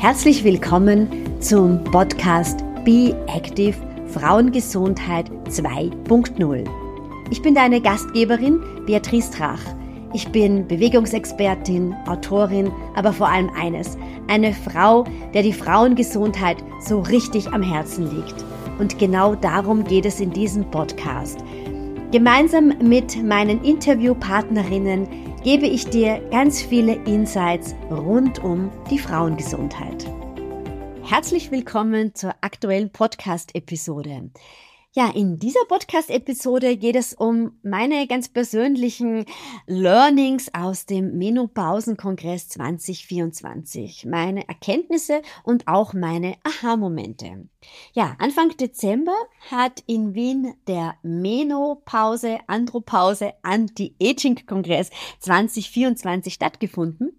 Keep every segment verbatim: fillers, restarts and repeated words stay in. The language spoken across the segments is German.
Herzlich willkommen zum Podcast Be Active Frauengesundheit zwei Punkt null. Ich bin deine Gastgeberin Beatrice Drach. Ich bin Bewegungsexpertin, Autorin, aber vor allem eines, eine Frau, der die Frauengesundheit so richtig am Herzen liegt. Und genau darum geht es in diesem Podcast. Gemeinsam mit meinen Interviewpartnerinnen gebe ich dir ganz viele Insights rund um die Frauengesundheit. Herzlich willkommen zur aktuellen Podcast-Episode. Ja, in dieser Podcast-Episode geht es um meine ganz persönlichen Learnings aus dem Menopausenkongress zwanzig vierundzwanzig, meine Erkenntnisse und auch meine Aha-Momente. Ja, Anfang Dezember hat in Wien der Menopause, Andropause, Anti-Aging-Kongress zwanzig vierundzwanzig stattgefunden.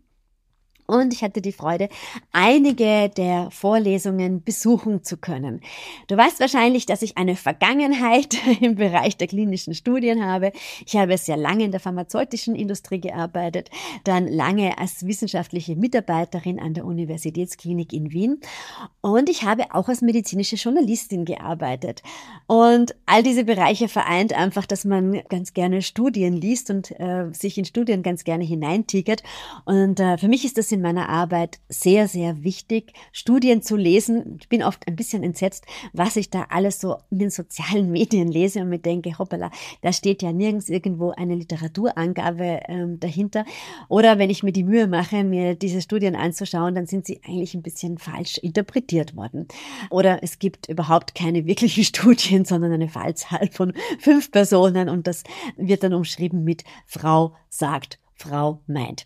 Und ich hatte die Freude, einige der Vorlesungen besuchen zu können. Du weißt wahrscheinlich, dass ich eine Vergangenheit im Bereich der klinischen Studien habe. Ich habe sehr lange in der pharmazeutischen Industrie gearbeitet, dann lange als wissenschaftliche Mitarbeiterin an der Universitätsklinik in Wien. Und ich habe auch als medizinische Journalistin gearbeitet. Und all diese Bereiche vereint einfach, dass man ganz gerne Studien liest und äh, sich in Studien ganz gerne hineintigert. Und äh, für mich ist das in meiner Arbeit sehr, sehr wichtig, Studien zu lesen. Ich bin oft ein bisschen entsetzt, was ich da alles so in den sozialen Medien lese und mir denke, hoppala, da steht ja nirgends irgendwo eine Literaturangabe ähm, dahinter. Oder wenn ich mir die Mühe mache, mir diese Studien anzuschauen, dann sind sie eigentlich ein bisschen falsch interpretiert worden. Oder es gibt überhaupt keine wirklichen Studien, sondern eine Fallzahl von fünf Personen und das wird dann umschrieben mit Frau sagt, Frau meint.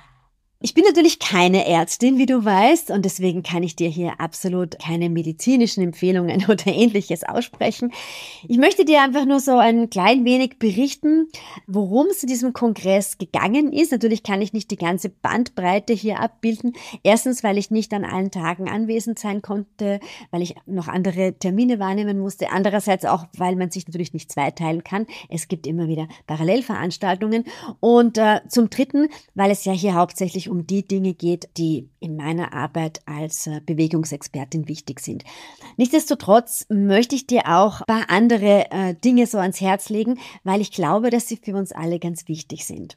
Ich bin natürlich keine Ärztin, wie du weißt, und deswegen kann ich dir hier absolut keine medizinischen Empfehlungen oder Ähnliches aussprechen. Ich möchte dir einfach nur so ein klein wenig berichten, worum es in diesem Kongress gegangen ist. Natürlich kann ich nicht die ganze Bandbreite hier abbilden. Erstens, weil ich nicht an allen Tagen anwesend sein konnte, weil ich noch andere Termine wahrnehmen musste. Andererseits auch, weil man sich natürlich nicht zweiteilen kann. Es gibt immer wieder Parallelveranstaltungen. Und äh, zum Dritten, weil es ja hier hauptsächlich um die Dinge geht, die in meiner Arbeit als Bewegungsexpertin wichtig sind. Nichtsdestotrotz möchte ich dir auch ein paar andere äh, Dinge so ans Herz legen, weil ich glaube, dass sie für uns alle ganz wichtig sind.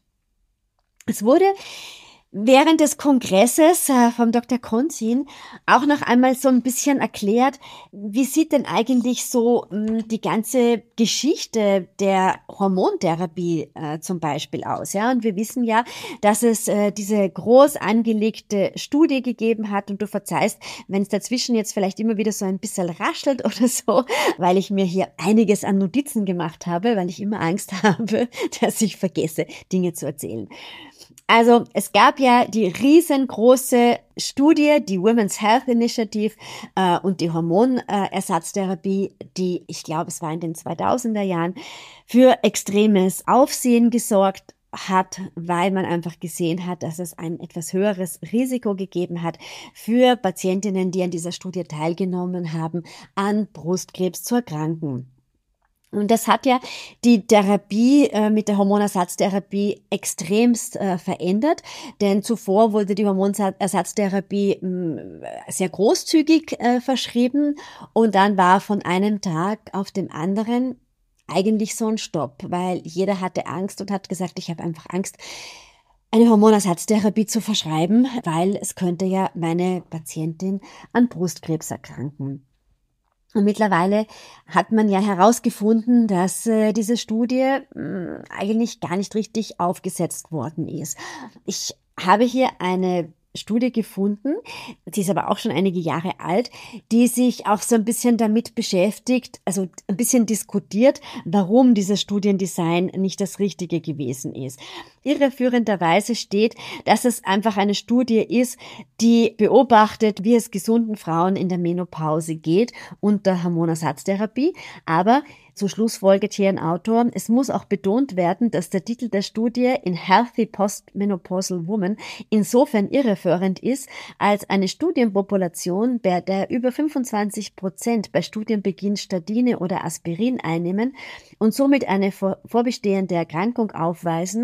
Es wurde während des Kongresses äh, vom Doktor Konzin auch noch einmal so ein bisschen erklärt, wie sieht denn eigentlich so mh, die ganze Geschichte der Hormontherapie äh, zum Beispiel aus, ja? Und wir wissen ja, dass es äh, diese groß angelegte Studie gegeben hat und du verzeihst, wenn es dazwischen jetzt vielleicht immer wieder so ein bisschen raschelt oder so, weil ich mir hier einiges an Notizen gemacht habe, weil ich immer Angst habe, dass ich vergesse, Dinge zu erzählen. Also es gab ja die riesengroße Studie, die Women's Health Initiative äh, und die Hormonersatztherapie, die, ich glaube, es war in den zweitausender Jahren, für extremes Aufsehen gesorgt hat, weil man einfach gesehen hat, dass es ein etwas höheres Risiko gegeben hat für Patientinnen, die an dieser Studie teilgenommen haben, an Brustkrebs zu erkranken. Und das hat ja die Therapie äh, mit der Hormonersatztherapie extremst äh, verändert, denn zuvor wurde die Hormonersatztherapie mh, sehr großzügig äh, verschrieben und dann war von einem Tag auf den anderen eigentlich so ein Stopp, weil jeder hatte Angst und hat gesagt, ich habe einfach Angst, eine Hormonersatztherapie zu verschreiben, weil es könnte ja meine Patientin an Brustkrebs erkranken. Und mittlerweile hat man ja herausgefunden, dass äh, diese Studie mh, eigentlich gar nicht richtig aufgesetzt worden ist. Ich habe hier eine Studie gefunden, die ist aber auch schon einige Jahre alt, die sich auch so ein bisschen damit beschäftigt, also ein bisschen diskutiert, warum dieses Studiendesign nicht das Richtige gewesen ist. Irreführenderweise steht, dass es einfach eine Studie ist, die beobachtet, wie es gesunden Frauen in der Menopause geht unter Hormonersatztherapie, aber so schlussfolgert hier ein Autor, es muss auch betont werden, dass der Titel der Studie in Healthy Postmenopausal Woman insofern irreführend ist, als eine Studienpopulation, bei der über fünfundzwanzig Prozent bei Studienbeginn Statine oder Aspirin einnehmen und somit eine vorbestehende Erkrankung aufweisen und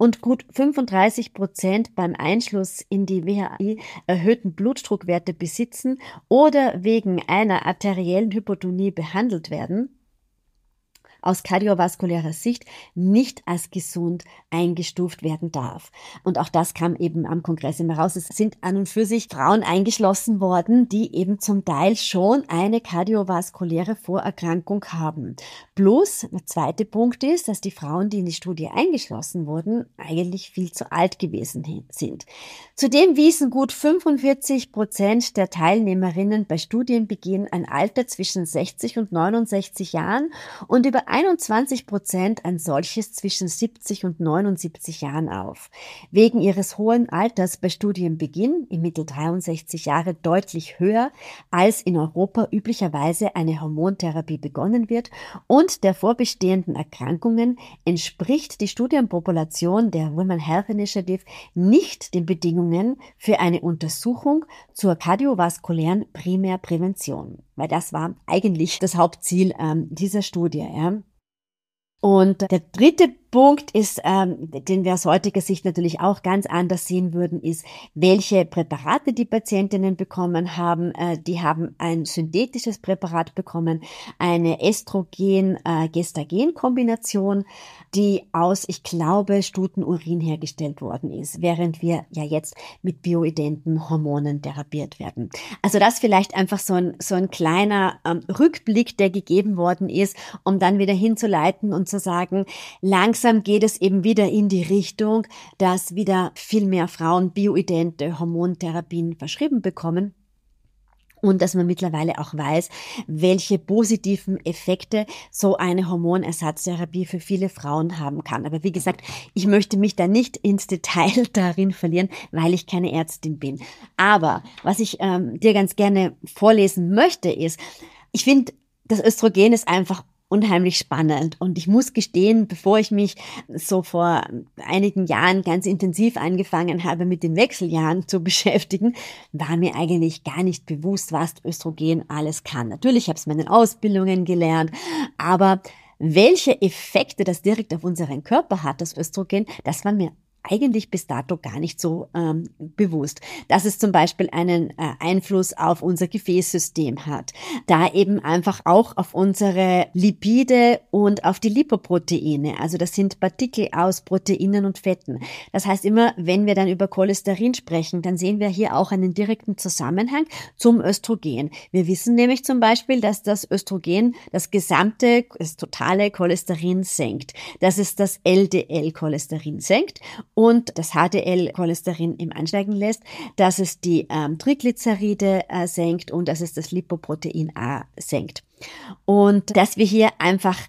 und gut fünfunddreißig Prozent beim Einschluss in die W H I erhöhten Blutdruckwerte besitzen oder wegen einer arteriellen Hypotonie behandelt werden, aus kardiovaskulärer Sicht nicht als gesund eingestuft werden darf. Und auch das kam eben am Kongress immer raus. Es sind an und für sich Frauen eingeschlossen worden, die eben zum Teil schon eine kardiovaskuläre Vorerkrankung haben. Plus, der zweite Punkt ist, dass die Frauen, die in die Studie eingeschlossen wurden, eigentlich viel zu alt gewesen sind. Zudem wiesen gut fünfundvierzig Prozent der Teilnehmerinnen bei Studienbeginn ein Alter zwischen sechzig und neunundsechzig Jahren und über einundzwanzig Prozent ein solches zwischen siebzig und neunundsiebzig Jahren auf. Wegen ihres hohen Alters bei Studienbeginn, im Mittel dreiundsechzig Jahre, deutlich höher, als in Europa üblicherweise eine Hormontherapie begonnen wird, und der vorbestehenden Erkrankungen entspricht die Studienpopulation der Women Health Initiative nicht den Bedingungen für eine Untersuchung zur kardiovaskulären Primärprävention. Weil das war eigentlich das Hauptziel ähm, dieser Studie. Ja. Und der dritte Punkt ist, ähm, den wir aus heutiger Sicht natürlich auch ganz anders sehen würden, ist, welche Präparate die Patientinnen bekommen haben. Äh, die haben ein synthetisches Präparat bekommen, eine Östrogen-Gestagen-Kombination, die aus, ich glaube, Stutenurin hergestellt worden ist, während wir ja jetzt mit bioidenten Hormonen therapiert werden. Also das vielleicht einfach so ein, so ein kleiner ähm, Rückblick, der gegeben worden ist, um dann wieder hinzuleiten und zu sagen, langsam geht es eben wieder in die Richtung, dass wieder viel mehr Frauen bioidente Hormontherapien verschrieben bekommen. Und dass man mittlerweile auch weiß, welche positiven Effekte so eine Hormonersatztherapie für viele Frauen haben kann. Aber wie gesagt, ich möchte mich da nicht ins Detail darin verlieren, weil ich keine Ärztin bin. Aber was ich ähm, dir ganz gerne vorlesen möchte, ist, ich finde, das Östrogen ist einfach unheimlich spannend. Und ich muss gestehen, bevor ich mich so vor einigen Jahren ganz intensiv angefangen habe, mit den Wechseljahren zu beschäftigen, war mir eigentlich gar nicht bewusst, was Östrogen alles kann. Natürlich habe ich es in meinen Ausbildungen gelernt, aber welche Effekte das direkt auf unseren Körper hat, das Östrogen, das war mir eigentlich bis dato gar nicht so ähm, bewusst, dass es zum Beispiel einen äh, Einfluss auf unser Gefäßsystem hat, da eben einfach auch auf unsere Lipide und auf die Lipoproteine, also das sind Partikel aus Proteinen und Fetten. Das heißt immer, wenn wir dann über Cholesterin sprechen, dann sehen wir hier auch einen direkten Zusammenhang zum Östrogen. Wir wissen nämlich zum Beispiel, dass das Östrogen das gesamte, das totale Cholesterin senkt, dass es das L D L-Cholesterin senkt und das H D L-Cholesterin im Ansteigen lässt, dass es die ähm, Triglyceride äh, senkt und dass es das Lipoprotein A senkt. Und dass wir hier einfach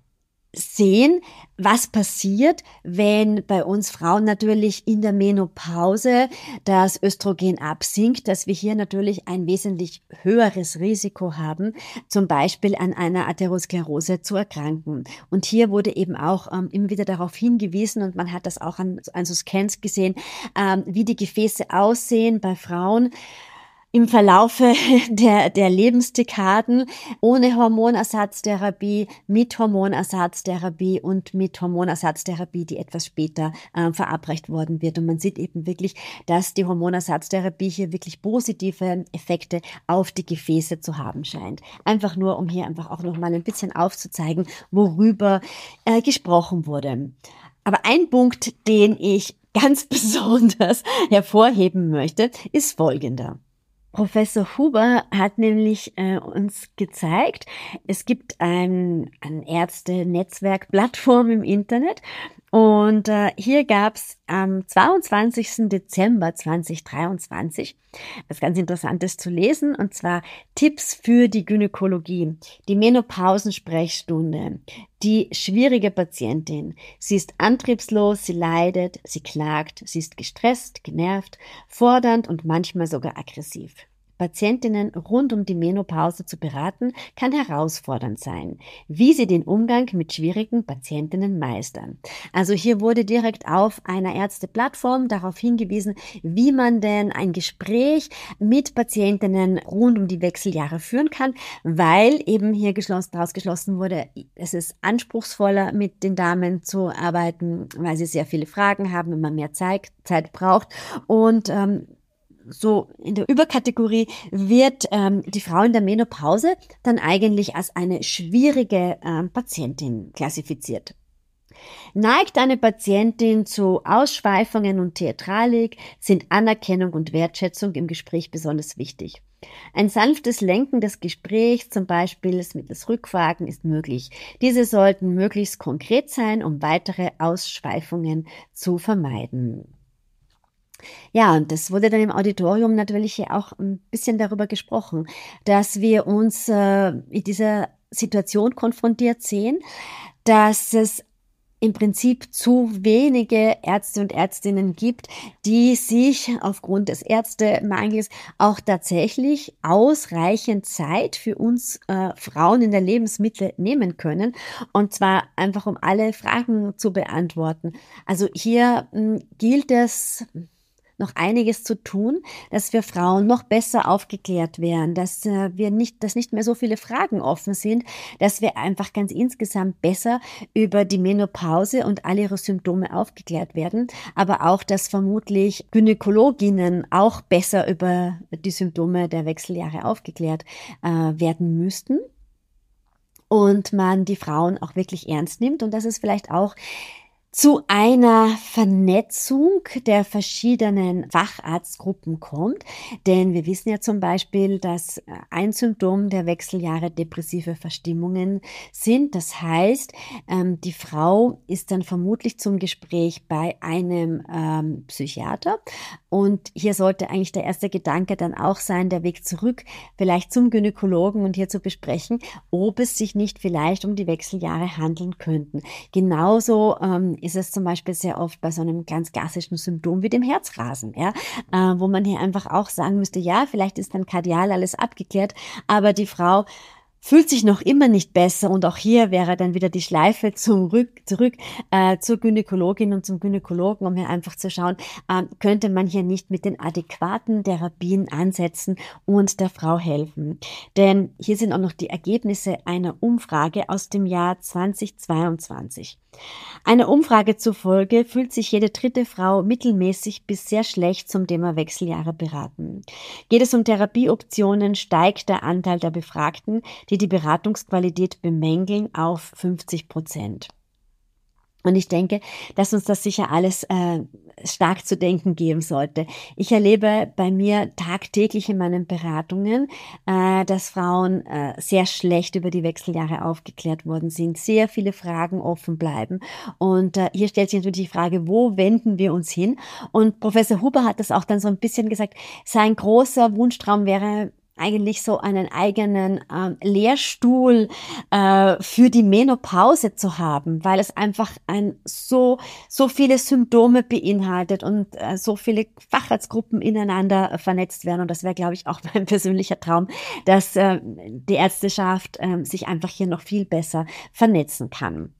sehen, was passiert, wenn bei uns Frauen natürlich in der Menopause das Östrogen absinkt, dass wir hier natürlich ein wesentlich höheres Risiko haben, zum Beispiel an einer Atherosklerose zu erkranken. Und hier wurde eben auch ähm, immer wieder darauf hingewiesen, und man hat das auch an, an so Scans gesehen, ähm, wie die Gefäße aussehen bei Frauen im Verlaufe der, der Lebensdekaden, ohne Hormonersatztherapie, mit Hormonersatztherapie und mit Hormonersatztherapie, die etwas später äh, verabreicht worden wird. Und man sieht eben wirklich, dass die Hormonersatztherapie hier wirklich positive Effekte auf die Gefäße zu haben scheint. Einfach nur, um hier einfach auch nochmal ein bisschen aufzuzeigen, worüber äh, gesprochen wurde. Aber ein Punkt, den ich ganz besonders hervorheben möchte, ist folgender. Professor Huber hat nämlich äh, uns gezeigt, es gibt ein, ein Ärzte-Netzwerk-Plattform im Internet, und äh, hier gab es am zweiundzwanzigsten Dezember zweitausenddreiundzwanzig was ganz Interessantes zu lesen, und zwar Tipps für die Gynäkologie, die Menopausensprechstunde, die schwierige Patientin. Sie ist antriebslos, sie leidet, sie klagt, sie ist gestresst, genervt, fordernd und manchmal sogar aggressiv. Patientinnen rund um die Menopause zu beraten, kann herausfordernd sein. Wie sie den Umgang mit schwierigen Patientinnen meistern. Also hier wurde direkt auf einer Ärzteplattform darauf hingewiesen, wie man denn ein Gespräch mit Patientinnen rund um die Wechseljahre führen kann, weil eben hier geschlossen, daraus geschlossen wurde, es ist anspruchsvoller, mit den Damen zu arbeiten, weil sie sehr viele Fragen haben und man mehr Zeit, Zeit braucht. Und ähm, so in der Überkategorie wird ähm, die Frau in der Menopause dann eigentlich als eine schwierige ähm, Patientin klassifiziert. Neigt eine Patientin zu Ausschweifungen und Theatralik, sind Anerkennung und Wertschätzung im Gespräch besonders wichtig. Ein sanftes Lenken des Gesprächs, zum Beispiel mittels Rückfragen, ist möglich. Diese sollten möglichst konkret sein, um weitere Ausschweifungen zu vermeiden. Ja, und das wurde dann im Auditorium natürlich auch ein bisschen darüber gesprochen, dass wir uns äh, mit dieser Situation konfrontiert sehen, dass es im Prinzip zu wenige Ärzte und Ärztinnen gibt, die sich aufgrund des Ärztemangels auch tatsächlich ausreichend Zeit für uns äh, Frauen in der Lebensmitte nehmen können. Und zwar einfach, um alle Fragen zu beantworten. Also hier mh, gilt es noch einiges zu tun, dass wir Frauen noch besser aufgeklärt werden, dass äh, wir nicht, dass nicht mehr so viele Fragen offen sind, dass wir einfach ganz insgesamt besser über die Menopause und all ihre Symptome aufgeklärt werden, aber auch, dass vermutlich Gynäkologinnen auch besser über die Symptome der Wechseljahre aufgeklärt äh, werden müssten und man die Frauen auch wirklich ernst nimmt und dass es vielleicht auch zu einer Vernetzung der verschiedenen Facharztgruppen kommt. Denn wir wissen ja zum Beispiel, dass ein Symptom der Wechseljahre depressive Verstimmungen sind. Das heißt, die Frau ist dann vermutlich zum Gespräch bei einem ähm, Psychiater. Und hier sollte eigentlich der erste Gedanke dann auch sein, der Weg zurück, vielleicht zum Gynäkologen und hier zu besprechen, ob es sich nicht vielleicht um die Wechseljahre handeln könnten. Genauso ähm, ist es zum Beispiel sehr oft bei so einem ganz klassischen Symptom wie dem Herzrasen, ja, äh, wo man hier einfach auch sagen müsste, ja, vielleicht ist dann kardial alles abgeklärt, aber die Frau fühlt sich noch immer nicht besser und auch hier wäre dann wieder die Schleife zurück, zurück äh, zur Gynäkologin und zum Gynäkologen, um hier einfach zu schauen, äh, könnte man hier nicht mit den adäquaten Therapien ansetzen und der Frau helfen. Denn hier sind auch noch die Ergebnisse einer Umfrage aus dem Jahr zweitausendzweiundzwanzig. Einer Umfrage zufolge fühlt sich jede dritte Frau mittelmäßig bis sehr schlecht zum Thema Wechseljahre beraten. Geht es um Therapieoptionen, steigt der Anteil der Befragten, die die Beratungsqualität bemängeln, auf fünfzig Prozent. Und ich denke, dass uns das sicher alles äh, stark zu denken geben sollte. Ich erlebe bei mir tagtäglich in meinen Beratungen, äh, dass Frauen äh, sehr schlecht über die Wechseljahre aufgeklärt worden sind, sehr viele Fragen offen bleiben. Und äh, hier stellt sich natürlich die Frage, wo wenden wir uns hin? Und Professor Huber hat das auch dann so ein bisschen gesagt, sein großer Wunschtraum wäre, eigentlich so einen eigenen ähm, Lehrstuhl äh, für die Menopause zu haben, weil es einfach ein so so viele Symptome beinhaltet und äh, so viele Facharztgruppen ineinander äh, vernetzt werden. Und das wäre, glaube ich, auch mein persönlicher Traum, dass äh, die Ärzteschaft äh, sich einfach hier noch viel besser vernetzen kann.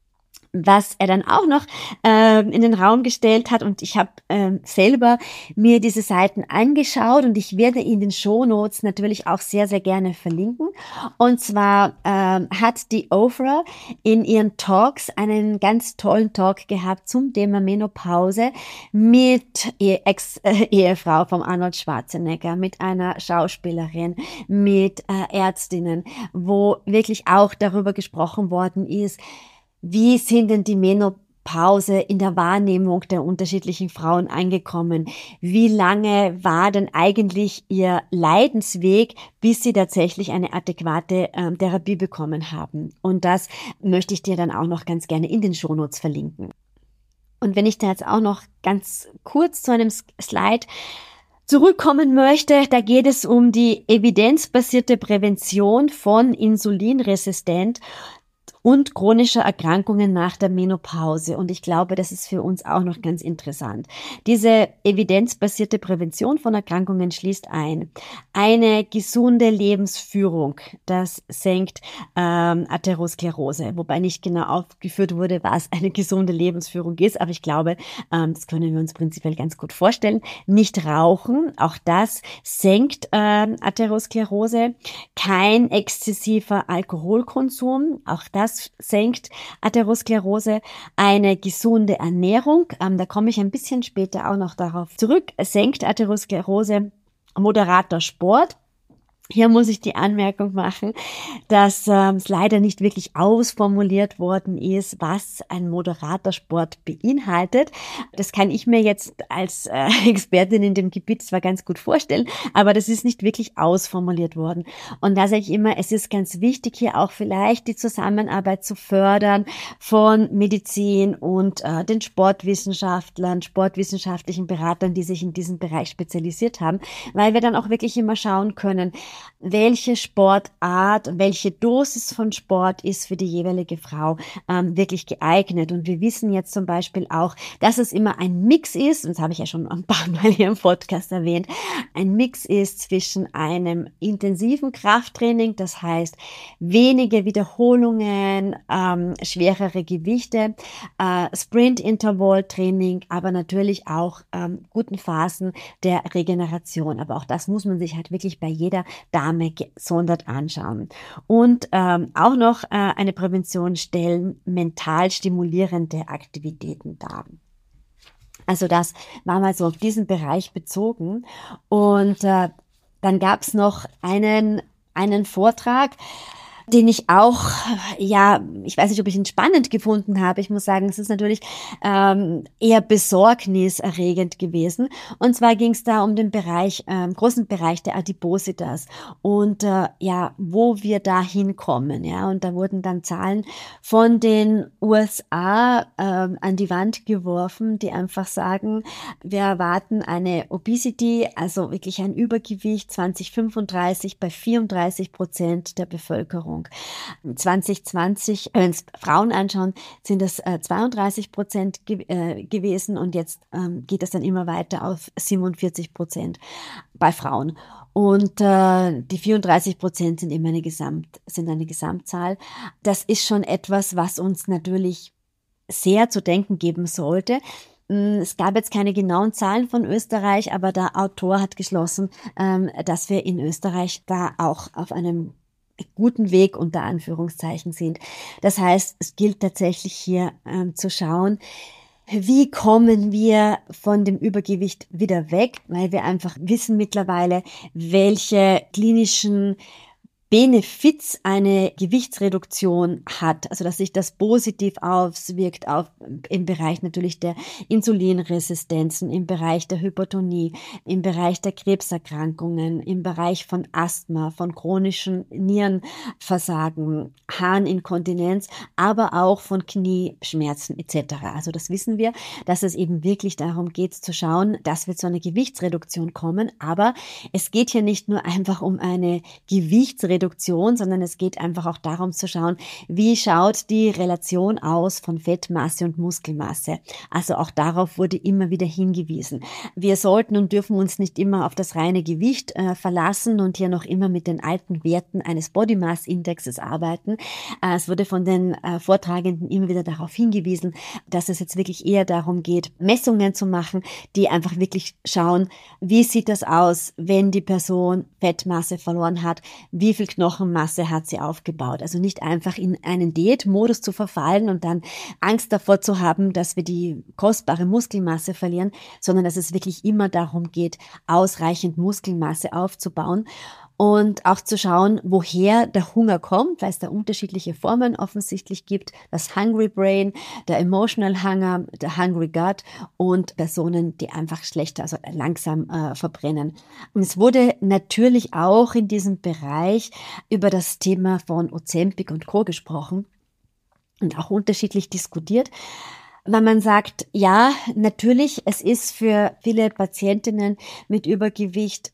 Was er dann auch noch äh, in den Raum gestellt hat, und ich habe äh, selber mir diese Seiten angeschaut und ich werde in den Shownotes natürlich auch sehr, sehr gerne verlinken. Und zwar äh, hat die Oprah in ihren Talks einen ganz tollen Talk gehabt zum Thema Menopause mit ihr Ex-Ehefrau vom Arnold Schwarzenegger, mit einer Schauspielerin, mit äh, Ärztinnen, wo wirklich auch darüber gesprochen worden ist, wie sind denn die Menopause in der Wahrnehmung der unterschiedlichen Frauen angekommen? Wie lange war denn eigentlich ihr Leidensweg, bis sie tatsächlich eine adäquate äh, Therapie bekommen haben? Und das möchte ich dir dann auch noch ganz gerne in den Shownotes verlinken. Und wenn ich da jetzt auch noch ganz kurz zu einem Slide zurückkommen möchte, da geht es um die evidenzbasierte Prävention von Insulinresistenz und chronischer Erkrankungen nach der Menopause. Und ich glaube, das ist für uns auch noch ganz interessant. Diese evidenzbasierte Prävention von Erkrankungen schließt ein eine gesunde Lebensführung. Das senkt ähm, Atherosklerose, wobei nicht genau aufgeführt wurde, was eine gesunde Lebensführung ist. Aber ich glaube, ähm, das können wir uns prinzipiell ganz gut vorstellen. Nicht rauchen, auch das senkt ähm, Atherosklerose. Kein exzessiver Alkoholkonsum, auch das senkt Atherosklerose. Eine gesunde Ernährung, ähm, da komme ich ein bisschen später auch noch darauf zurück, senkt Atherosklerose. Moderater Sport. Hier muss ich die Anmerkung machen, dass ähm, es leider nicht wirklich ausformuliert worden ist, was ein moderater Sport beinhaltet. Das kann ich mir jetzt als äh, Expertin in dem Gebiet zwar ganz gut vorstellen, aber das ist nicht wirklich ausformuliert worden. Und da sage ich immer, es ist ganz wichtig, hier auch vielleicht die Zusammenarbeit zu fördern von Medizin und äh, den Sportwissenschaftlern, sportwissenschaftlichen Beratern, die sich in diesem Bereich spezialisiert haben, weil wir dann auch wirklich immer schauen können, welche Sportart, welche Dosis von Sport ist für die jeweilige Frau ähm, wirklich geeignet. Und wir wissen jetzt zum Beispiel auch, dass es immer ein Mix ist, und das habe ich ja schon ein paar Mal hier im Podcast erwähnt, ein Mix ist zwischen einem intensiven Krafttraining, das heißt wenige Wiederholungen, ähm, schwerere Gewichte, äh, Sprint-Intervall-Training, aber natürlich auch ähm, guten Phasen der Regeneration. Aber auch das muss man sich halt wirklich bei jeder Dame gesondert anschauen. Und ähm, auch noch äh, eine Prävention stellen mental stimulierende Aktivitäten dar. Also das war mal so auf diesen Bereich bezogen. Und äh, dann gab es noch einen, einen Vortrag, den ich auch, ja, ich weiß nicht, ob ich ihn spannend gefunden habe. Ich muss sagen, es ist natürlich ähm, eher besorgniserregend gewesen. Und zwar ging es da um den Bereich, ähm, großen Bereich der Adipositas und äh, ja, wo wir da hinkommen. Ja, und da wurden dann Zahlen von den U S A ähm, an die Wand geworfen, die einfach sagen, wir erwarten eine Obesity, also wirklich ein Übergewicht zwanzig fünfunddreißig bei vierunddreißig Prozent der Bevölkerung. zwanzig zwanzig, wenn wir uns Frauen anschauen, sind das äh, zweiunddreißig Prozent ge- äh, gewesen und jetzt ähm, geht das dann immer weiter auf siebenundvierzig Prozent bei Frauen. Und äh, die vierunddreißig Prozent sind immer eine Gesamt, sind eine Gesamtzahl. Das ist schon etwas, was uns natürlich sehr zu denken geben sollte. Es gab jetzt keine genauen Zahlen von Österreich, aber der Autor hat geschlossen, ähm, dass wir in Österreich da auch auf einem guten Weg unter Anführungszeichen sind. Das heißt, es gilt tatsächlich hier ähm, zu schauen, wie kommen wir von dem Übergewicht wieder weg, weil wir einfach wissen mittlerweile, welche klinischen Benefits eine Gewichtsreduktion hat, also dass sich das positiv auswirkt auf, im Bereich natürlich der Insulinresistenzen, im Bereich der Hypertonie, im Bereich der Krebserkrankungen, im Bereich von Asthma, von chronischen Nierenversagen, Harninkontinenz, aber auch von Knieschmerzen et cetera. Also das wissen wir, dass es eben wirklich darum geht zu schauen, dass wir zu einer Gewichtsreduktion kommen, aber es geht hier nicht nur einfach um eine Gewichtsreduktion, Reduktion, sondern es geht einfach auch darum zu schauen, wie schaut die Relation aus von Fettmasse und Muskelmasse. Also auch darauf wurde immer wieder hingewiesen. Wir sollten und dürfen uns nicht immer auf das reine Gewicht äh, verlassen und hier noch immer mit den alten Werten eines Body Mass Indexes arbeiten. Äh, es wurde von den äh, Vortragenden immer wieder darauf hingewiesen, dass es jetzt wirklich eher darum geht, Messungen zu machen, die einfach wirklich schauen, wie sieht das aus, wenn die Person Fettmasse verloren hat, wie viel Knochenmasse hat sie aufgebaut. Also nicht einfach in einen Diätmodus zu verfallen und dann Angst davor zu haben, dass wir die kostbare Muskelmasse verlieren, sondern dass es wirklich immer darum geht, ausreichend Muskelmasse aufzubauen. Und auch zu schauen, woher der Hunger kommt, weil es da unterschiedliche Formen offensichtlich gibt. Das Hungry Brain, der Emotional Hunger, der Hungry Gut und Personen, die einfach schlechter, also langsam äh, verbrennen. Und es wurde natürlich auch in diesem Bereich über das Thema von Ozempic und Co. gesprochen und auch unterschiedlich diskutiert. Weil man sagt, ja, natürlich, es ist für viele Patientinnen mit Übergewicht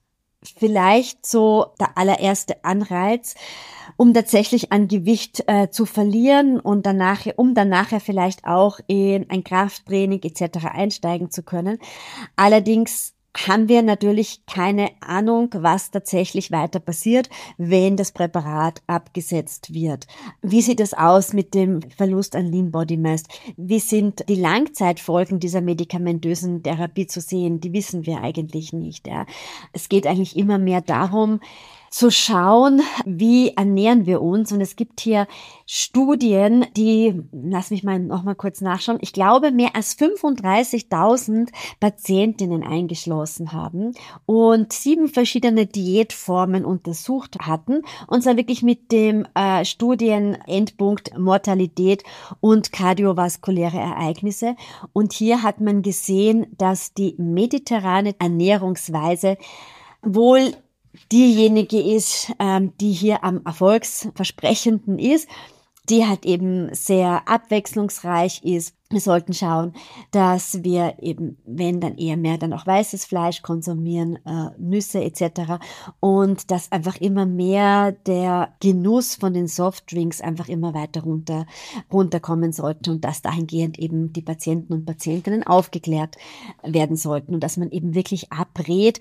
vielleicht so der allererste Anreiz, um tatsächlich an Gewicht äh, zu verlieren und danach, um dann nachher vielleicht auch in ein Krafttraining et cetera einsteigen zu können. Allerdings haben wir natürlich keine Ahnung, was tatsächlich weiter passiert, wenn das Präparat abgesetzt wird. Wie sieht es aus mit dem Verlust an Lean Body Mass? Wie sind die Langzeitfolgen dieser medikamentösen Therapie zu sehen? Die wissen wir eigentlich nicht. Ja. Es geht eigentlich immer mehr darum, zu schauen, wie ernähren wir uns. Und es gibt hier Studien, die, lass mich mal noch mal kurz nachschauen, ich glaube, mehr als fünfunddreißigtausend Patientinnen eingeschlossen haben und sieben verschiedene Diätformen untersucht hatten. Und zwar wirklich mit dem äh, Studienendpunkt Mortalität und kardiovaskuläre Ereignisse. Und hier hat man gesehen, dass die mediterrane Ernährungsweise wohl diejenige ist, ähm, die hier am erfolgsversprechendsten ist, die halt eben sehr abwechslungsreich ist. Wir sollten schauen, dass wir eben, wenn dann eher mehr, dann auch weißes Fleisch konsumieren, äh, Nüsse et cetera. Und dass einfach immer mehr der Genuss von den Softdrinks einfach immer weiter runter runterkommen sollte und dass dahingehend eben die Patienten und Patientinnen aufgeklärt werden sollten und dass man eben wirklich abrät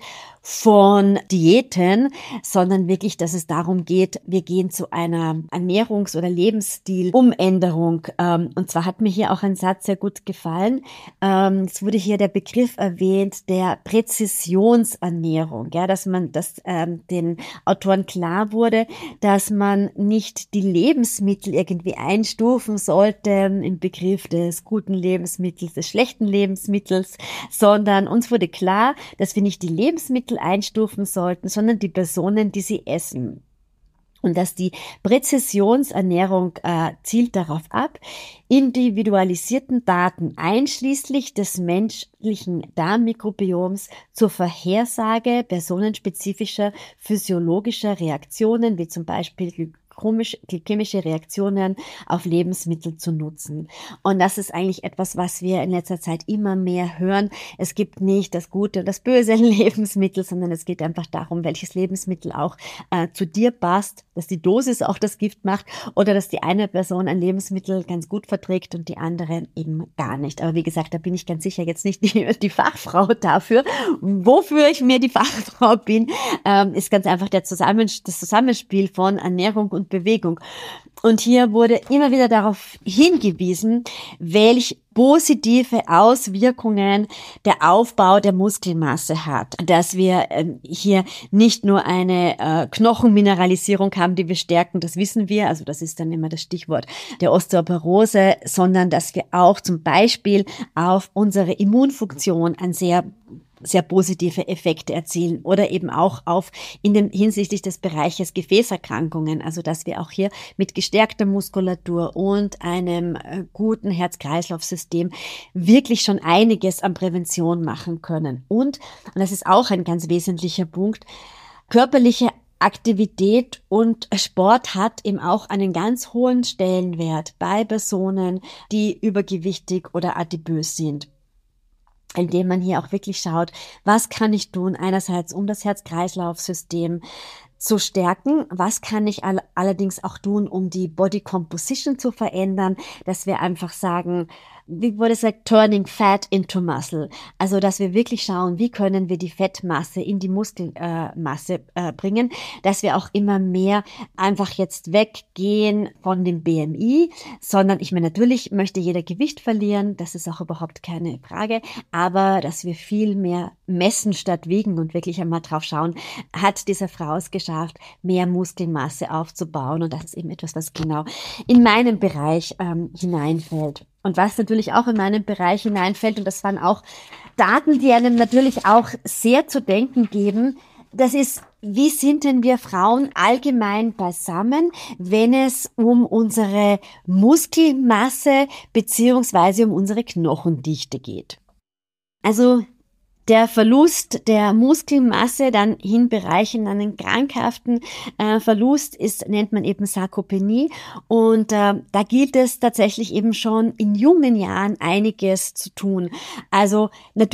von Diäten, sondern wirklich, dass es darum geht, wir gehen zu einer Ernährungs- oder Lebensstilumänderung. Ähm, und zwar hat mir hier auch ein Satz sehr gut gefallen. Ähm, es wurde hier der Begriff erwähnt der Präzisionsernährung, ja, dass man, dass ähm, den Autoren klar wurde, dass man nicht die Lebensmittel irgendwie einstufen sollte im Begriff des guten Lebensmittels, des schlechten Lebensmittels, sondern uns wurde klar, dass wir nicht die Lebensmittel einstufen sollten, sondern die Personen, die sie essen. Und dass die Präzisionsernährung äh, zielt darauf ab, individualisierten Daten einschließlich des menschlichen Darmmikrobioms zur Vorhersage personenspezifischer physiologischer Reaktionen, wie zum Beispiel glykämische Reaktionen auf Lebensmittel zu nutzen. Und das ist eigentlich etwas, was wir in letzter Zeit immer mehr hören. Es gibt nicht das Gute und das Böse Lebensmittel, sondern es geht einfach darum, welches Lebensmittel auch äh, zu dir passt, dass die Dosis auch das Gift macht oder dass die eine Person ein Lebensmittel ganz gut verträgt und die andere eben gar nicht. Aber wie gesagt, da bin ich ganz sicher jetzt nicht die, die Fachfrau dafür. Wofür ich mir die Fachfrau bin, ähm, ist ganz einfach der Zusammen das Zusammenspiel von Ernährung und Bewegung. Und hier wurde immer wieder darauf hingewiesen, welch positive Auswirkungen der Aufbau der Muskelmasse hat. Dass wir ähm, hier nicht nur eine äh, Knochenmineralisierung haben, die wir stärken, das wissen wir, also das ist dann immer das Stichwort der Osteoporose, sondern dass wir auch zum Beispiel auf unsere Immunfunktion ein sehr sehr positive Effekte erzielen oder eben auch auf in dem hinsichtlich des Bereiches Gefäßerkrankungen, also dass wir auch hier mit gestärkter Muskulatur und einem äh, guten Herz-Kreislauf-System wirklich schon einiges an Prävention machen können. Und, und das ist auch ein ganz wesentlicher Punkt, körperliche Aktivität und Sport hat eben auch einen ganz hohen Stellenwert bei Personen, die übergewichtig oder adipös sind, indem man hier auch wirklich schaut, was kann ich tun, einerseits um das Herz-Kreislauf-System zu stärken, was kann ich all- allerdings auch tun, um die Body Composition zu verändern, dass wir einfach sagen, wie wurde es gesagt, turning fat into muscle, also dass wir wirklich schauen, wie können wir die Fettmasse in die Muskelmasse äh, äh, bringen, dass wir auch immer mehr einfach jetzt weggehen von dem B M I, sondern ich meine, natürlich möchte jeder Gewicht verlieren, das ist auch überhaupt keine Frage, aber dass wir viel mehr messen statt wiegen und wirklich einmal drauf schauen, hat diese Frau es geschafft, mehr Muskelmasse aufzubauen, und das ist eben etwas, was genau in meinen Bereich ähm, hineinfällt. Und was natürlich auch in meinen Bereich hineinfällt, und das waren auch Daten, die einem natürlich auch sehr zu denken geben, das ist, wie sind denn wir Frauen allgemein beisammen, wenn es um unsere Muskelmasse beziehungsweise um unsere Knochendichte geht. Also der Verlust der Muskelmasse dann in Bereichen einen krankhaften äh, Verlust ist, nennt man eben Sarkopenie, und äh, da gilt es tatsächlich eben schon in jungen Jahren einiges zu tun. Also natürlich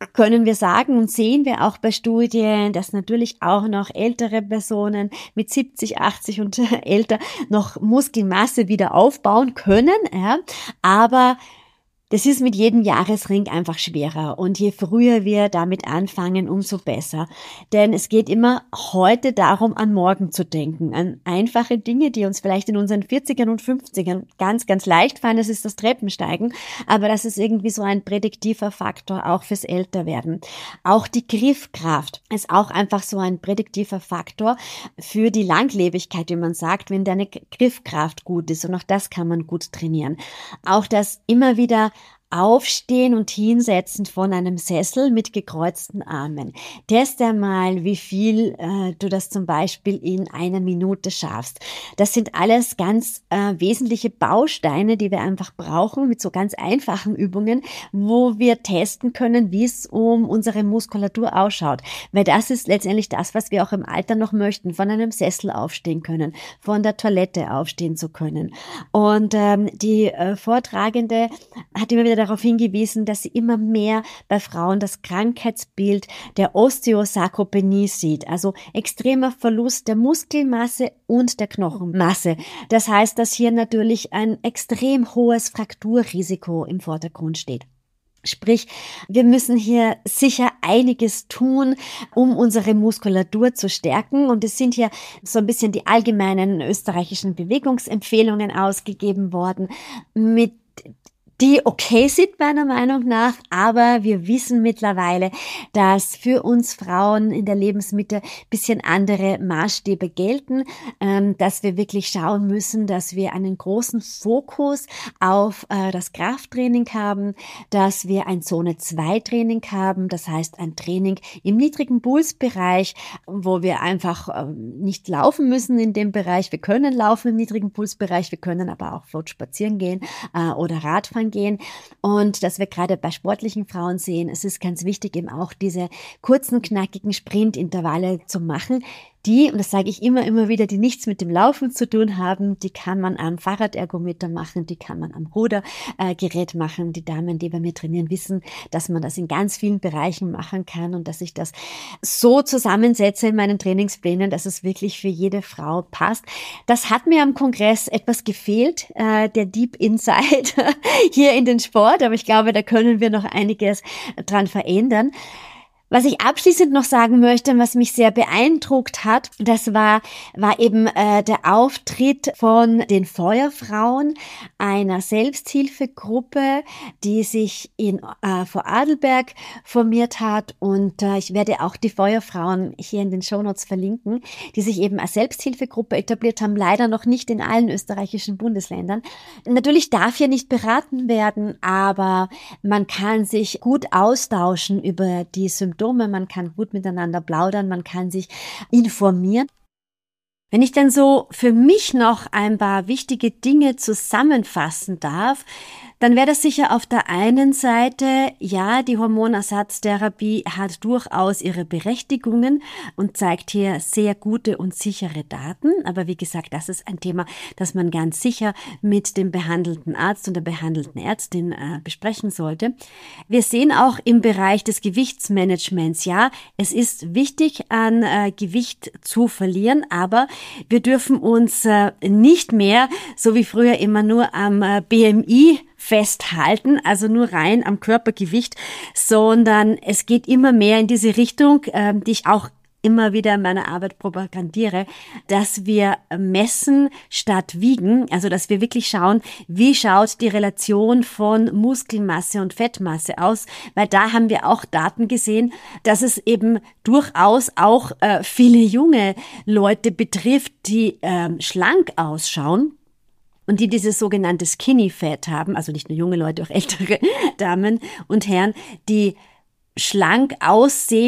können wir sagen und sehen wir auch bei Studien, dass natürlich auch noch ältere Personen mit siebzig, achtzig und älter noch Muskelmasse wieder aufbauen können, ja, aber das ist mit jedem Jahresring einfach schwerer und je früher wir damit anfangen, umso besser. Denn es geht immer heute darum, an morgen zu denken, an einfache Dinge, die uns vielleicht in unseren vierzigern und fünfzigern ganz, ganz leicht fallen. Das ist das Treppensteigen, aber das ist irgendwie so ein prädiktiver Faktor auch fürs Älterwerden. Auch die Griffkraft ist auch einfach so ein prädiktiver Faktor für die Langlebigkeit, wie man sagt, wenn deine Griffkraft gut ist und auch das kann man gut trainieren. Auch das immer wieder Aufstehen und Hinsetzen von einem Sessel mit gekreuzten Armen. Teste einmal, wie viel äh, du das zum Beispiel in einer Minute schaffst. Das sind alles ganz äh, wesentliche Bausteine, die wir einfach brauchen mit so ganz einfachen Übungen, wo wir testen können, wie es um unsere Muskulatur ausschaut. Weil das ist letztendlich das, was wir auch im Alter noch möchten, von einem Sessel aufstehen können, von der Toilette aufstehen zu können. Und ähm, die äh, Vortragende hat immer wieder darauf hingewiesen, dass sie immer mehr bei Frauen das Krankheitsbild der Osteosarkopenie sieht, also extremer Verlust der Muskelmasse und der Knochenmasse. Das heißt, dass hier natürlich ein extrem hohes Frakturrisiko im Vordergrund steht. Sprich, wir müssen hier sicher einiges tun, um unsere Muskulatur zu stärken. Und es sind hier so ein bisschen die allgemeinen österreichischen Bewegungsempfehlungen ausgegeben worden, mit die okay sind meiner Meinung nach, aber wir wissen mittlerweile, dass für uns Frauen in der Lebensmitte ein bisschen andere Maßstäbe gelten, ähm, dass wir wirklich schauen müssen, dass wir einen großen Fokus auf äh, das Krafttraining haben, dass wir ein Zone zwei Training haben, das heißt ein Training im niedrigen Pulsbereich, wo wir einfach äh, nicht laufen müssen in dem Bereich. Wir können laufen im niedrigen Pulsbereich, wir können aber auch flott spazieren gehen äh, oder Radfahren gehen und dass wir gerade bei sportlichen Frauen sehen, es ist ganz wichtig, eben auch diese kurzen, knackigen Sprintintervalle zu machen, die, und das sage ich immer, immer wieder, die nichts mit dem Laufen zu tun haben, die kann man am Fahrradergometer machen, die kann man am Rudergerät machen. Die Damen, die bei mir trainieren, wissen, dass man das in ganz vielen Bereichen machen kann und dass ich das so zusammensetze in meinen Trainingsplänen, dass es wirklich für jede Frau passt. Das hat mir am Kongress etwas gefehlt, äh, der Deep Insight hier in den Sport, aber ich glaube, da können wir noch einiges dran verändern. Was ich abschließend noch sagen möchte, was mich sehr beeindruckt hat, das war war eben äh, der Auftritt von den Feuerfrauen, einer Selbsthilfegruppe, die sich in äh, Vorarlberg formiert hat, und äh, ich werde auch die Feuerfrauen hier in den Shownotes verlinken, die sich eben als Selbsthilfegruppe etabliert haben, leider noch nicht in allen österreichischen Bundesländern. Natürlich darf hier nicht beraten werden, aber man kann sich gut austauschen über die Symptome. Man kann gut miteinander plaudern, man kann sich informieren. Wenn ich dann so für mich noch ein paar wichtige Dinge zusammenfassen darf, dann wäre das sicher auf der einen Seite, ja, die Hormonersatztherapie hat durchaus ihre Berechtigungen und zeigt hier sehr gute und sichere Daten. Aber wie gesagt, das ist ein Thema, das man ganz sicher mit dem behandelnden Arzt und der behandelnden Ärztin äh, besprechen sollte. Wir sehen auch im Bereich des Gewichtsmanagements, ja, es ist wichtig, an äh, Gewicht zu verlieren, aber wir dürfen uns äh, nicht mehr, so wie früher, immer nur am äh, B M I festhalten, also nur rein am Körpergewicht, sondern es geht immer mehr in diese Richtung, äh, die ich auch immer wieder in meiner Arbeit propagandiere, dass wir messen statt wiegen, also dass wir wirklich schauen, wie schaut die Relation von Muskelmasse und Fettmasse aus, weil da haben wir auch Daten gesehen, dass es eben durchaus auch äh, viele junge Leute betrifft, die äh, schlank ausschauen und die dieses sogenannte Skinny Fat haben, also nicht nur junge Leute, auch ältere Damen und Herren, die schlank aussehen,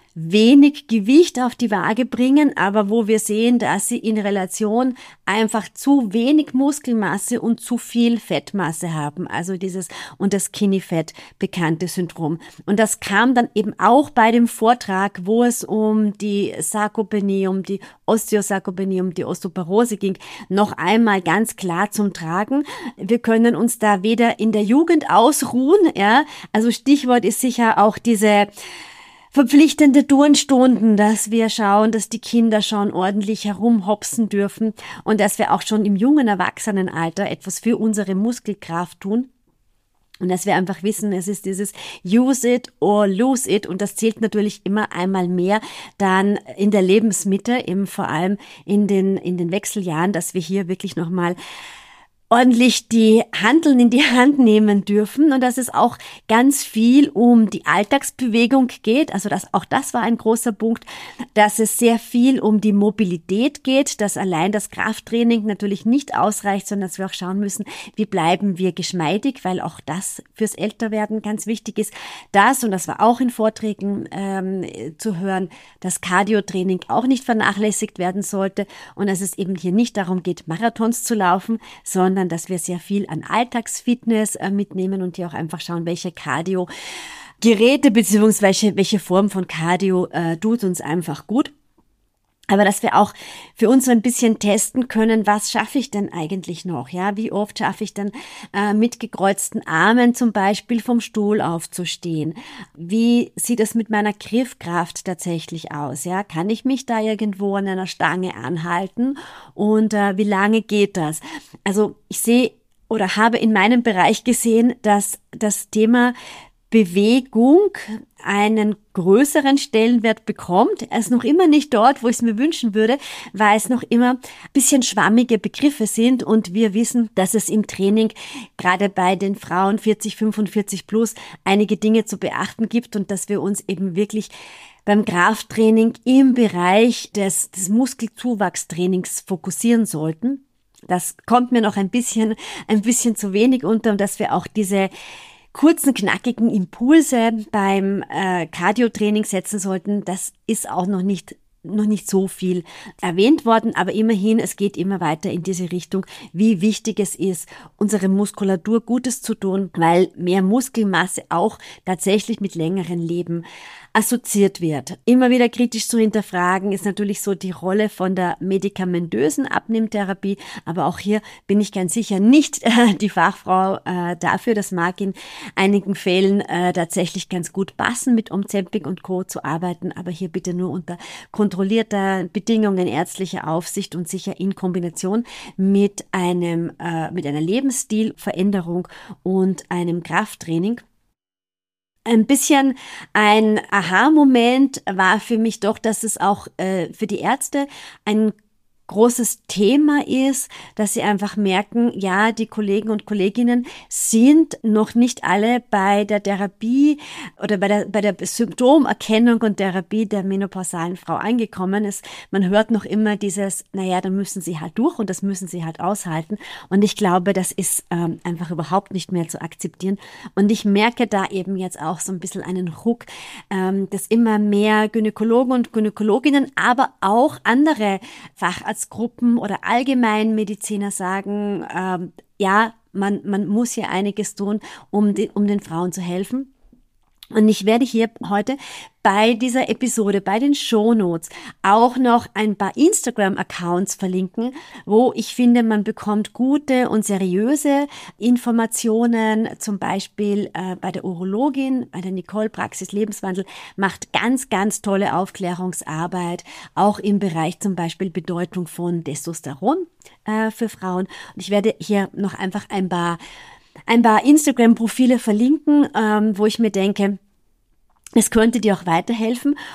wenig Gewicht auf die Waage bringen, aber wo wir sehen, dass sie in Relation einfach zu wenig Muskelmasse und zu viel Fettmasse haben. Also dieses unter Skinny Fat bekannte Syndrom. Und das kam dann eben auch bei dem Vortrag, wo es um die Sarkopenie, um die Osteosarkopenie, um die Osteoporose ging, noch einmal ganz klar zum Tragen. Wir können uns da weder in der Jugend ausruhen, ja, also Stichwort ist sicher auch diese verpflichtende Turnstunden, dass wir schauen, dass die Kinder schon ordentlich herumhopsen dürfen und dass wir auch schon im jungen Erwachsenenalter etwas für unsere Muskelkraft tun. Und dass wir einfach wissen, es ist dieses use it or lose it und das zählt natürlich immer einmal mehr dann in der Lebensmitte, eben vor allem in den, in den Wechseljahren, dass wir hier wirklich nochmal ordentlich die Hanteln in die Hand nehmen dürfen und dass es auch ganz viel um die Alltagsbewegung geht. Also das, auch das war ein großer Punkt, dass es sehr viel um die Mobilität geht, dass allein das Krafttraining natürlich nicht ausreicht, sondern dass wir auch schauen müssen, wie bleiben wir geschmeidig, weil auch das fürs Älterwerden ganz wichtig ist. Das, und das war auch in Vorträgen ähm, zu hören, dass Cardio-Training auch nicht vernachlässigt werden sollte und dass es eben hier nicht darum geht, Marathons zu laufen, sondern dass wir sehr viel an Alltagsfitness äh, mitnehmen und hier auch einfach schauen, welche Cardio-Geräte beziehungsweise welche Form von Cardio äh, tut uns einfach gut. Aber dass wir auch für uns so ein bisschen testen können, was schaffe ich denn eigentlich noch? Ja, wie oft schaffe ich denn äh, mit gekreuzten Armen zum Beispiel vom Stuhl aufzustehen? Wie sieht es mit meiner Griffkraft tatsächlich aus? Ja, kann ich mich da irgendwo an einer Stange anhalten? Und äh, wie lange geht das? Also ich sehe oder habe in meinem Bereich gesehen, dass das Thema Bewegung einen größeren Stellenwert bekommt. Er ist noch immer nicht dort, wo ich es mir wünschen würde, weil es noch immer ein bisschen schwammige Begriffe sind und wir wissen, dass es im Training gerade bei den Frauen vierzig, fünfundvierzig plus einige Dinge zu beachten gibt und dass wir uns eben wirklich beim Krafttraining im Bereich des, des Muskelzuwachstrainings fokussieren sollten. Das kommt mir noch ein bisschen, ein bisschen zu wenig unter, und dass wir auch diese kurzen, knackigen Impulse beim äh, Cardio-Training setzen sollten, das ist auch noch nicht noch nicht so viel erwähnt worden, aber immerhin, es geht immer weiter in diese Richtung, wie wichtig es ist, unsere Muskulatur Gutes zu tun, weil mehr Muskelmasse auch tatsächlich mit längerem Leben assoziiert wird. Immer wieder kritisch zu hinterfragen ist natürlich so die Rolle von der medikamentösen Abnehmtherapie, aber auch hier bin ich ganz sicher nicht äh, die Fachfrau äh, dafür. Das mag in einigen Fällen äh, tatsächlich ganz gut passen, mit Ozempic und Co. zu arbeiten, aber hier bitte nur unter kontrollierter Bedingungen, ärztlicher Aufsicht und sicher in Kombination mit einem äh, mit einer Lebensstilveränderung und einem Krafttraining. Ein bisschen ein Aha-Moment war für mich doch, dass es auch äh, für die Ärzte ein großes Thema ist, dass sie einfach merken, ja, die Kollegen und Kolleginnen sind noch nicht alle bei der Therapie oder bei der, bei der Symptomerkennung und Therapie der menopausalen Frau angekommen. Es, man hört noch immer dieses, naja, dann müssen sie halt durch und das müssen sie halt aushalten. Und ich glaube, das ist ähm, einfach überhaupt nicht mehr zu akzeptieren. Und ich merke da eben jetzt auch so ein bisschen einen Ruck, ähm, dass immer mehr Gynäkologen und Gynäkologinnen, aber auch andere Facharzt Gruppen oder Allgemeinmediziner sagen, ähm, ja, man, man muss hier einiges tun, um, die, um den Frauen zu helfen. Und ich werde hier heute bei dieser Episode, bei den Shownotes auch noch ein paar Instagram-Accounts verlinken, wo ich finde, man bekommt gute und seriöse Informationen, zum Beispiel äh, bei der Urologin, bei der Nicole Praxis Lebenswandel, macht ganz, ganz tolle Aufklärungsarbeit, auch im Bereich zum Beispiel Bedeutung von Testosteron äh, für Frauen. Und ich werde hier noch einfach ein paar ein paar Instagram-Profile verlinken, ähm, wo ich mir denke, es könnte dir auch weiterhelfen.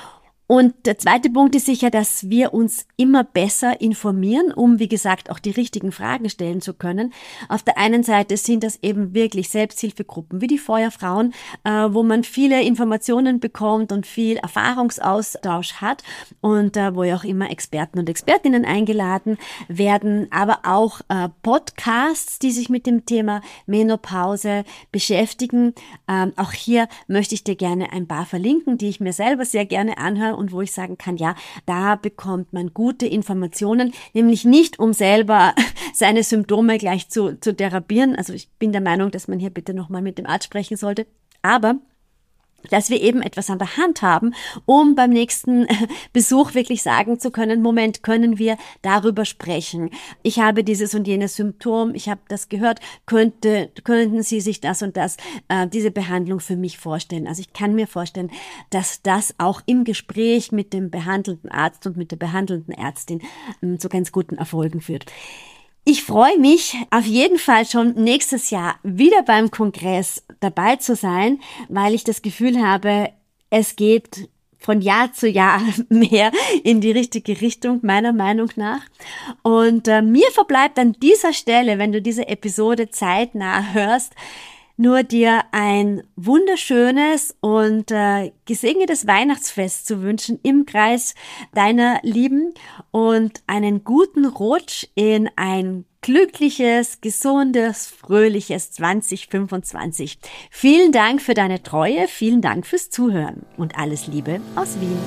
Und der zweite Punkt ist sicher, dass wir uns immer besser informieren, um, wie gesagt, auch die richtigen Fragen stellen zu können. Auf der einen Seite sind das eben wirklich Selbsthilfegruppen wie die Feuerfrauen, äh, wo man viele Informationen bekommt und viel Erfahrungsaustausch hat und äh, wo ja auch immer Experten und Expertinnen eingeladen werden, aber auch äh, Podcasts, die sich mit dem Thema Menopause beschäftigen. Ähm, auch hier möchte ich dir gerne ein paar verlinken, die ich mir selber sehr gerne anhöre und wo ich sagen kann, ja, da bekommt man gute Informationen, nämlich nicht, um selber seine Symptome gleich zu, zu therapieren. Also ich bin der Meinung, dass man hier bitte nochmal mit dem Arzt sprechen sollte, aber dass wir eben etwas an der Hand haben, um beim nächsten Besuch wirklich sagen zu können, Moment, können wir darüber sprechen? Ich habe dieses und jenes Symptom, ich habe das gehört, könnte, könnten Sie sich das und das, äh, diese Behandlung für mich vorstellen? Also ich kann mir vorstellen, dass das auch im Gespräch mit dem behandelnden Arzt und mit der behandelnden Ärztin äh, zu ganz guten Erfolgen führt. Ich freue mich auf jeden Fall schon nächstes Jahr wieder beim Kongress dabei zu sein, weil ich das Gefühl habe, es geht von Jahr zu Jahr mehr in die richtige Richtung, meiner Meinung nach. Und äh, mir verbleibt an dieser Stelle, wenn du diese Episode zeitnah hörst, nur dir ein wunderschönes und äh, gesegnetes Weihnachtsfest zu wünschen im Kreis deiner Lieben und einen guten Rutsch in ein glückliches, gesundes, fröhliches zwanzig fünfundzwanzig. Vielen Dank für deine Treue, vielen Dank fürs Zuhören und alles Liebe aus Wien.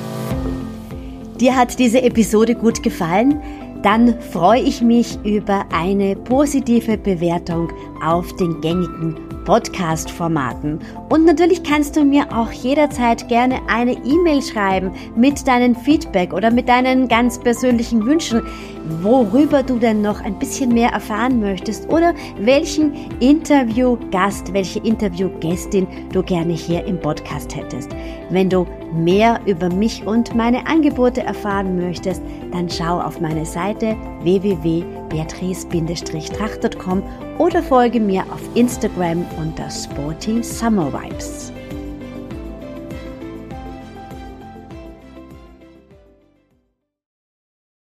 Dir hat diese Episode gut gefallen? Dann freue ich mich über eine positive Bewertung auf den gängigen Podcast-Formaten. Und natürlich kannst du mir auch jederzeit gerne eine E-Mail schreiben mit deinem Feedback oder mit deinen ganz persönlichen Wünschen, worüber du denn noch ein bisschen mehr erfahren möchtest oder welchen Interviewgast, welche Interviewgästin du gerne hier im Podcast hättest. Wenn du mehr über mich und meine Angebote erfahren möchtest, dann schau auf meine Seite w w w punkt beatrice tracht punkt com oder folge mir auf Instagram unter Sporty Summer Vibes.